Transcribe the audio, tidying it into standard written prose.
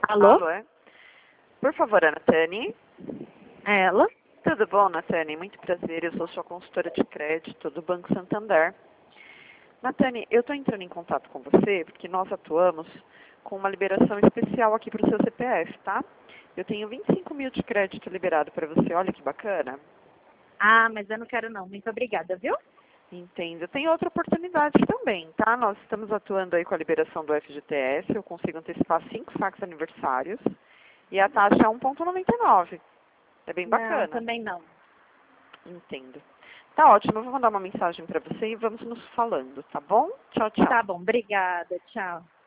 Alô? Alô, é? Por favor, a Natane. É ela? Tudo bom, Natane? Muito prazer. Eu sou sua consultora de crédito do Banco Santander. Natane, eu estou entrando em contato com você porque nós atuamos com uma liberação especial aqui para o seu CPF, tá? Eu tenho 25 mil de crédito liberado para você. Olha que bacana. Ah, mas eu não quero não. Muito obrigada, viu? Entendo. Tem outra oportunidade também, tá? Nós estamos atuando aí com a liberação do FGTS. Eu consigo antecipar 5 saques aniversários e a taxa é 1,99. É bem Não, bacana. também não. Entendo. Tá ótimo, eu vou mandar uma mensagem para você e vamos nos falando, tá bom? Tchau, tchau. Tá bom, obrigada. Tchau.